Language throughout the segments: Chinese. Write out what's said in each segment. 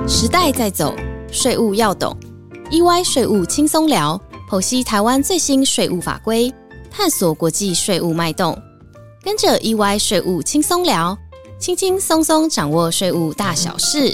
时代在走，税务要懂。EY 税务轻松聊，剖析台湾最新税务法规，探索国际税务脉动。跟着 EY 税务轻松聊，轻轻松松掌握税务大小事。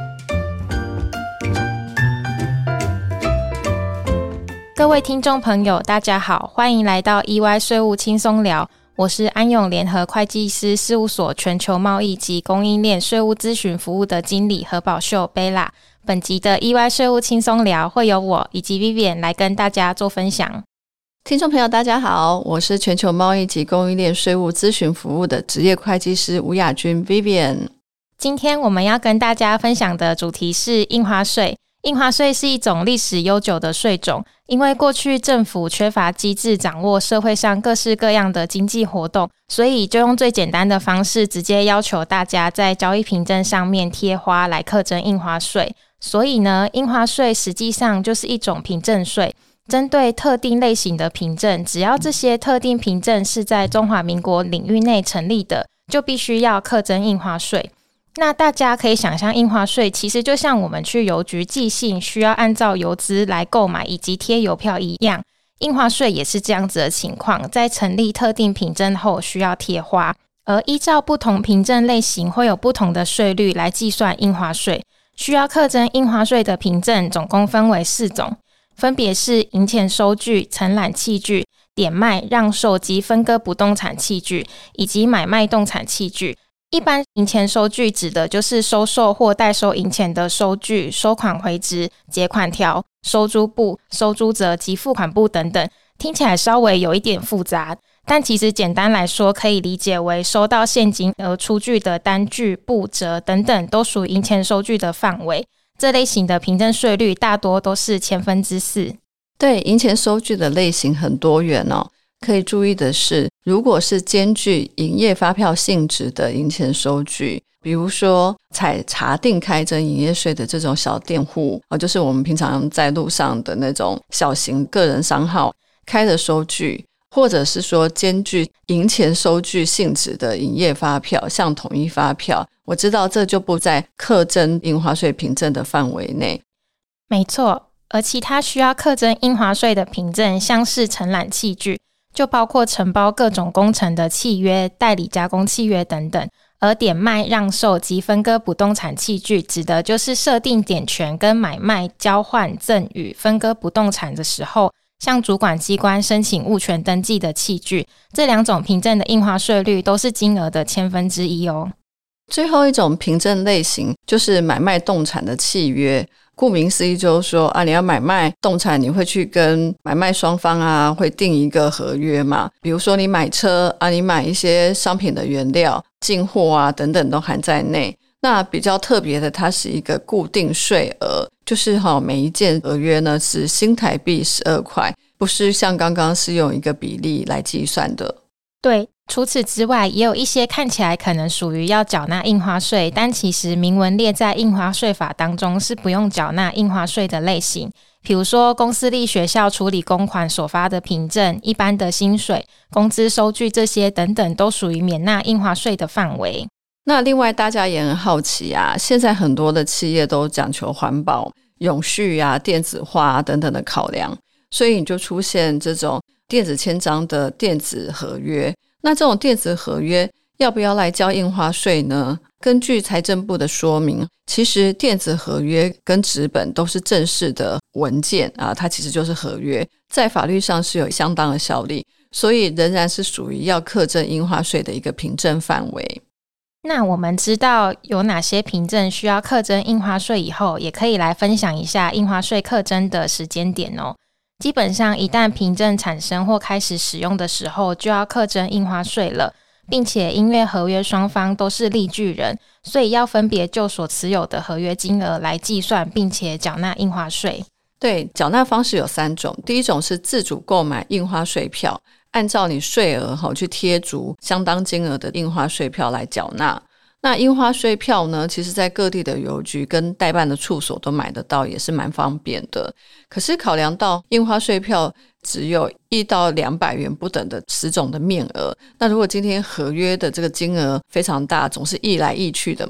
各位听众朋友，大家好，欢迎来到 EY 税务轻松聊。我是安永联合会计师事务所全球贸易及供应链税务咨询服务的经理何宝秀贝拉。本集的 EY 税务轻松聊会由我以及 Vivian 来跟大家做分享。 听众朋友大家好，我是全球贸易及供应链税务咨询服务的职业会计师吴雅君 Vivian。 今天我们要跟大家分享的主题是印花税。印花税是一种历史悠久的税种，因为过去政府缺乏机制掌握社会上各式各样的经济活动，所以就用最简单的方式直接要求大家在交易凭证上面贴花来课征印花税。所以呢，印花税实际上就是一种凭证税，针对特定类型的凭证，只要这些特定凭证是在中华民国领域内成立的，就必须要课征印花税。那大家可以想象，印花税其实就像我们去邮局寄信需要按照邮资来购买以及贴邮票一样，印花税也是这样子的情况，在成立特定凭证后需要贴花，而依照不同凭证类型会有不同的税率来计算印花税。需要课征印花税的凭证总共分为4种，分别是银钱收据、承揽器具、典卖、让售及分割不动产器具，以及买卖动产器具。一般银钱收据指的就是收受或代收银钱的收据、收款回执、结款条、收租簿、收租折及付款簿等等。听起来稍微有一点复杂，但其实简单来说可以理解为收到现金而出具的单据、簿折等等都属于银钱收据的范围。这类型的凭证税率大多都是4/1000。 对，银钱收据的类型很多元哦。可以注意的是，如果是兼具营业发票性质的银钱收据，比如说采查定开征营业税的这种小店户，就是我们平常在路上的那种小型个人商号开的收据，或者是说兼具银钱收据性质的营业发票，像统一发票，我知道这就不在课征印花税凭证的范围内。 没错，而其他需要课征印花税的凭证，像是承揽器具，就包括承包各种工程的契约、代理加工契约等等。而典卖、让售及分割不动产器具，指的就是设定典权跟买卖、交换、赠与、分割不动产的时候，向主管机关申请物权登记的器具。这2种凭证的印花税率都是金额的1/1000哦。 最后一种凭证类型就是买卖动产的契约。顾名思义就是说你要买卖动产，你会去跟买卖双方会订一个合约嘛。比如说你买车你买一些商品的原料、进货等等都含在内。那比较特别的，它是一个固定税额，就是每一件合约呢是新台币12块，不是像刚刚是用一个比例来计算的。 对，除此之外，也有一些看起来可能属于要缴纳印花税，但其实明文列在印花税法当中是不用缴纳印花税的类型。比如说公司立学校处理公款所发的凭证、一般的薪水、工资收据这些等等，都属于免纳印花税的范围。 那另外大家也很好奇现在很多的企业都讲求环保、永续电子化等等的考量，所以你就出现这种电子签章的电子合约。那这种电子合约要不要来交印花税呢？根据财政部的说明，其实电子合约跟纸本都是正式的文件它其实就是合约，在法律上是有相当的效力，所以仍然是属于要课征印花税的一个凭证范围。 那我们知道有哪些凭证需要课征印花税以后，也可以来分享一下印花税课征的时间点哦。基本上一旦凭证产生或开始使用的时候，就要课征印花税了，并且因为合约双方都是利据人，所以要分别就所持有的合约金额来计算，并且缴纳印花税。 对，缴纳方式有3种。第一种是自主购买印花税票，按照你税额去贴足相当金额的印花税票来缴纳。那印花税票呢，其实在各地的邮局跟代办的处所都买得到，也是蛮方便的。可是考量到印花税票只有1到200元不等的10种的面额，那如果今天合约的这个金额非常大，总是溢来溢去的嘛，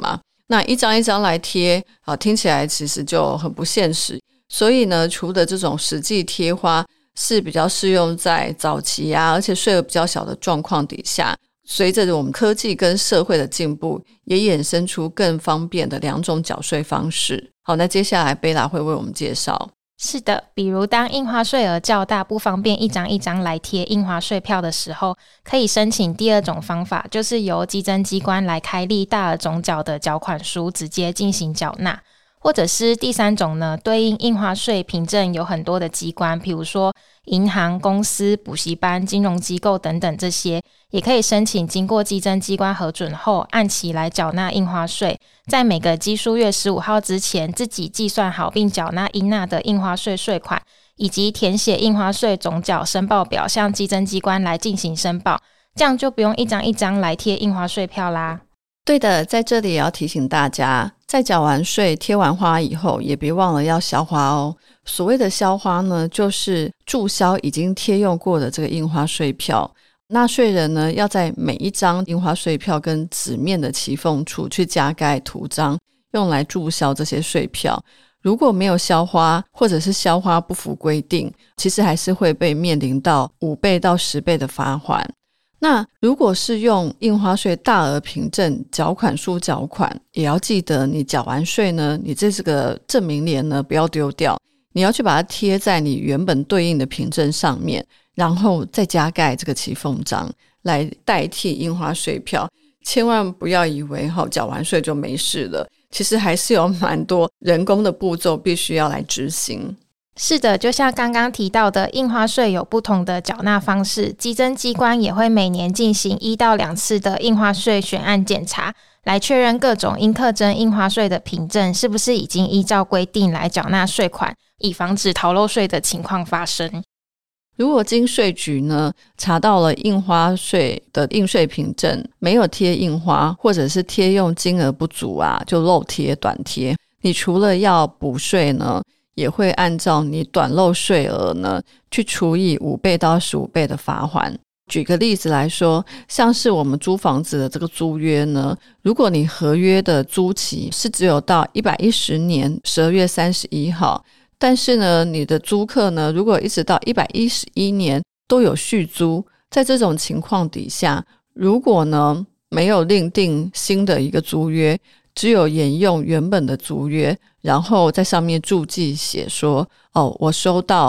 那一张一张来贴听起来其实就很不现实。所以呢，除了这种实际贴花是比较适用在早期而且税额比较小的状况底下，随着我们科技跟社会的进步，也衍生出更方便的2种缴税方式。好，那接下来贝拉会为我们介绍。 是的，比如当印花税额较大，不方便一张一张来贴印花税票的时候，可以申请第2种方法，就是由稽征机关来开立大额总缴的缴款书，直接进行缴纳。或者是第3种呢，对应印花税凭证有很多的机关，比如说银行、公司、补习班、金融机构等等，这些也可以申请经过稽征机关核准后按期来缴纳印花税，在每个基数月15号之前自己计算好并缴纳应纳的印花税税款，以及填写印花税总缴申报表向稽征机关来进行申报，这样就不用一张一张来贴印花税票啦。 对的，在这里也要提醒大家，在缴完税贴完花以后，也别忘了要销花哦。所谓的销花呢，就是注销已经贴用过的这个印花税票，纳税人呢要在每一张印花税票跟纸面的其缝处去加盖图章，用来注销这些税票。如果没有销花，或者是销花不符规定，其实还是会被面临到5倍到10倍的罚锾。那如果是用印花税大额凭证缴款书缴款，也要记得你缴完税呢，你这个证明联呢不要丢掉，你要去把它贴在你原本对应的凭证上面，然后再加盖这个其缝章来代替印花税票。千万不要以为缴完税就没事了，其实还是有蛮多人工的步骤必须要来执行。 是的，就像刚刚提到的，印花税有不同的缴纳方式，稽征机关也会每年进行1到2次的印花税选案检查，来确认各种应课征印花税的凭证是不是已经依照规定来缴纳税款，以防止逃漏税的情况发生。 如果经税局呢查到了印花税的应税凭证没有贴印花，或者是贴用金额不足就漏贴短贴，你除了要补税呢，也会按照你短漏税额呢去除以5倍到15倍的罚锾。举个例子来说，像是我们租房子的这个租约呢，如果你合约的租期是只有到110年12月31号，但是呢你的租客呢如果一直到111年都有续租，在这种情况底下，如果呢没有另订新的一个租约，只有沿用原本的租约，然后在上面注记写说我收到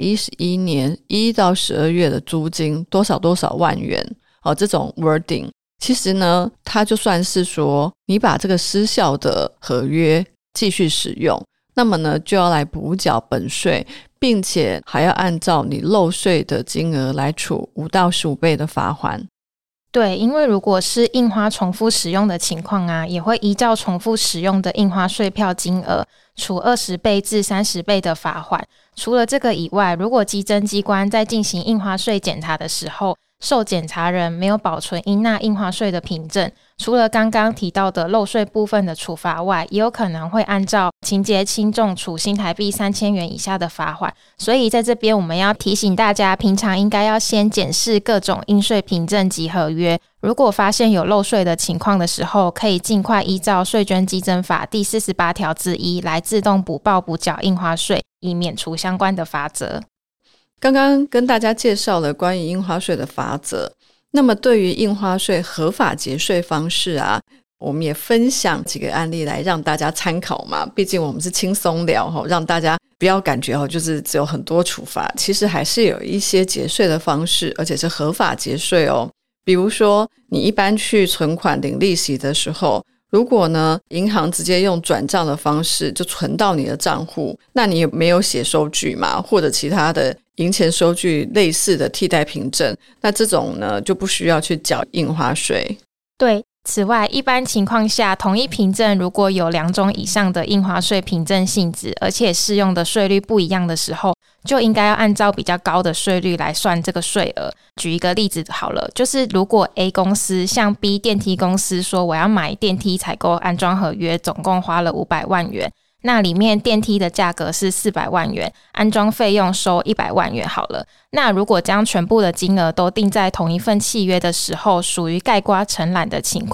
111年1到12月的租金多少多少万元这种 wording， 其实呢它就算是说你把这个失效的合约继续使用，那么呢就要来补缴本税，并且还要按照你漏税的金额来处5到15倍的罚锾。 对，因为如果是印花重复使用的情况也会依照重复使用的印花税票金额处20倍至30倍的罚锾。除了这个以外，如果稽征机关在进行印花税检查的时候，受检查人没有保存应纳印花税的凭证，除了刚刚提到的漏税部分的处罚外，也有可能会按照情节轻重处新台币3000元以下的罚锾。所以在这边我们要提醒大家，平常应该要先检视各种应税凭证及合约，如果发现有漏税的情况的时候，可以尽快依照税捐稽征法第48条之一来自动补报补缴印花税，以免除相关的罚则。 刚刚跟大家介绍了关于印花税的罚则，那么对于印花税合法节税方式我们也分享几个案例来让大家参考嘛，毕竟我们是轻松聊让大家不要感觉就是只有很多处罚，其实还是有一些节税的方式，而且是合法节税比如说你一般去存款领利息的时候，如果呢银行直接用转账的方式就存到你的账户，那你也没有写收据嘛，或者其他的银钱收据类似的替代凭证，那这种呢就不需要去缴印花税。 对，此外一般情况下，同一凭证如果有2种以上的印花税凭证性质，而且适用的税率不一样的时候，就应该要按照比较高的税率来算这个税额。举一个例子好了，就是如果 A 公司向 B 电梯公司说我要买电梯采购安装合约，总共花了500万元，那里面电梯的价格是400万元，安装费用收100万元好了。那如果将全部的金额都定在同一份契约的时候，属于概括承揽的情况，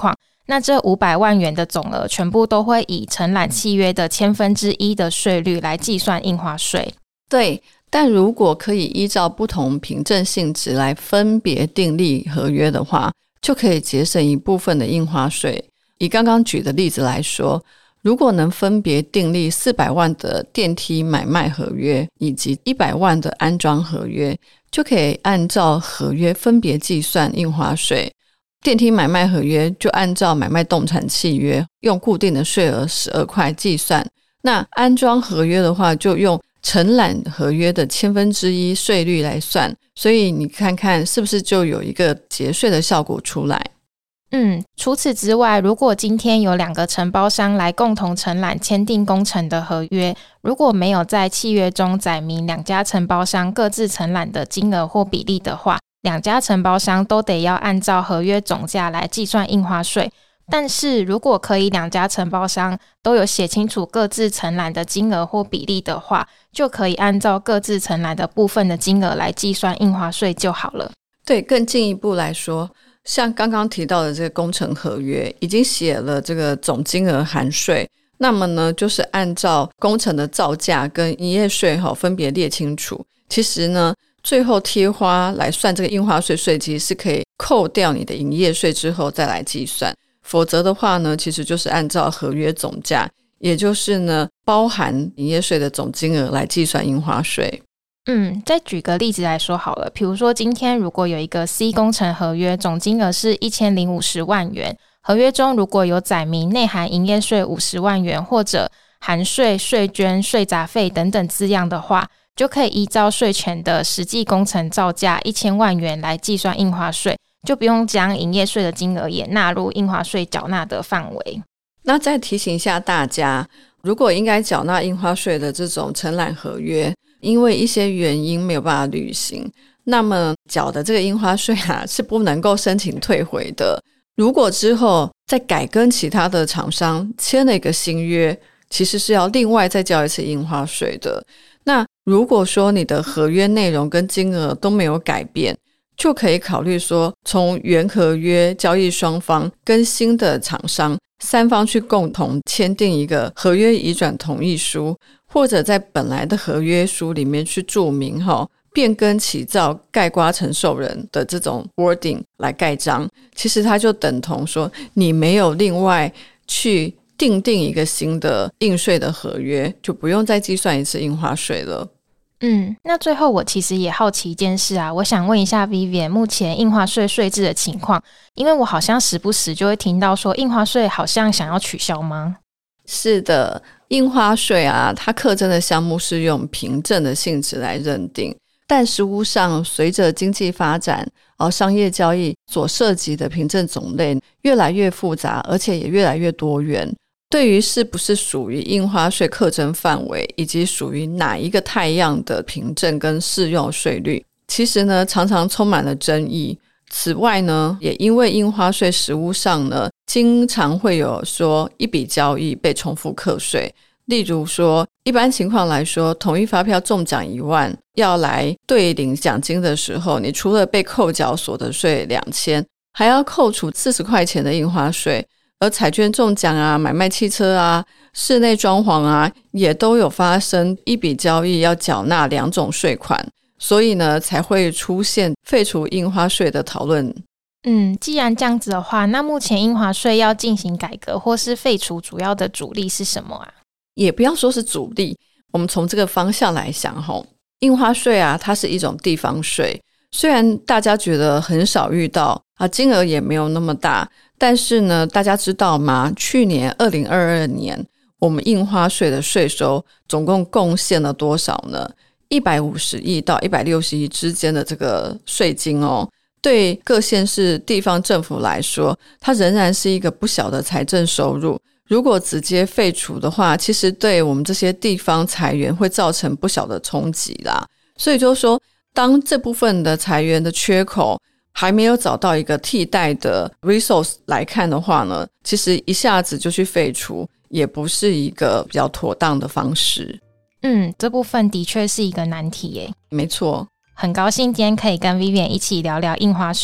那这500万元的总额全部都会以承揽契约的1/1000的税率来计算印花税。 对，但如果可以依照不同凭证性质来分别订立合约的话，就可以节省一部分的印花税。以刚刚举的例子来说，如果能分别订立400万的电梯买卖合约以及100万的安装合约，就可以按照合约分别计算印花税。电梯买卖合约就按照买卖动产契约用固定的税额12块计算，那安装合约的话就用承揽合约的1/1000税率来算，所以你看看是不是就有一个节税的效果出来。 除此之外，如果今天有2个承包商来共同承揽签订工程的合约，如果没有在契约中载明2家承包商各自承揽的金额或比例的话，2家承包商都得要按照合约总价来计算印花税。但是如果可以2家承包商都有写清楚各自承揽的金额或比例的话，就可以按照各自承揽的部分的金额来计算印花税就好了。 对，更进一步来说，像刚刚提到的这个工程合约已经写了这个总金额含税，那么呢就是按照工程的造价跟营业税分别列清楚。其实呢最后贴花来算这个印花税税基是可以扣掉你的营业税之后再来计算，否则的话呢其实就是按照合约总价，也就是呢包含营业税的总金额来计算印花税。 再举个例子来说好了，比如说今天如果有一个 C 工程合约，总金额是1050万元，合约中如果有载明内含营业税50万元或者含税、税捐、税杂费等等字样的话，就可以依照税前的实际工程造价1000万元来计算印花税，就不用将营业税的金额也纳入印花税缴纳的范围。 那再提醒一下大家，如果应该缴纳印花税的这种承揽合约，因为一些原因没有办法履行，那么缴的这个印花税是不能够申请退回的。如果之后再改跟其他的厂商签了一个新约，其实是要另外再交一次印花税的。那如果说你的合约内容跟金额都没有改变，就可以考虑说从原合约交易双方跟新的厂商3方去共同签订一个合约移转同意书，或者在本来的合约书里面去注明变更起造概括承受人的这种 wording 来盖章，其实它就等同说你没有另外去订定一个新的印税的合约，就不用再计算一次印花税了。 那最后我其实也好奇一件事啊，我想问一下 Vivian 目前印花税税制的情况，因为我好像时不时就会听到说印花税好像想要取消吗？ 是的，印花税它课征的项目是用凭证的性质来认定，但实务上随着经济发展商业交易所涉及的凭证种类越来越复杂，而且也越来越多元，对于是不是属于印花税课征范围以及属于哪一个态样的凭证跟适用税率，其实呢常常充满了争议。此外呢，也因为印花税实务上呢经常会有说一笔交易被重复课税，例如说一般情况来说，统一发票中奖1万要来对领奖金的时候，你除了被扣缴所得税2000，还要扣除40块钱的印花税，而彩券中奖买卖汽车室内装潢也都有发生一笔交易要缴纳2种税款，所以呢才会出现废除印花税的讨论。 既然这样子的话，那目前印花税要进行改革或是废除主要的阻力是什么啊？ 也不要说是阻力，我们从这个方向来想印花税它是一种地方税，虽然大家觉得很少遇到金额也没有那么大，但是呢大家知道吗？去年2022年我们印花税的税收总共贡献了多少呢？150亿到160亿之间的这个税金对各县市地方政府来说，它仍然是一个不小的财政收入。如果直接废除的话，其实对我们这些地方财源会造成不小的冲击啦。所以就是说，当这部分的财源的缺口还没有找到一个替代的 resource 来看的话呢，其实一下子就去废除也不是一个比较妥当的方式。 这部分的确是一个难题耶。 没错， 很高兴今天可以跟 Vivian 一起聊聊印花税，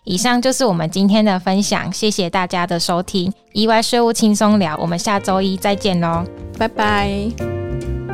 以上就是我们今天的分享，谢谢大家的收听，EY 税务轻松聊，我们下周一再见咯， 拜拜。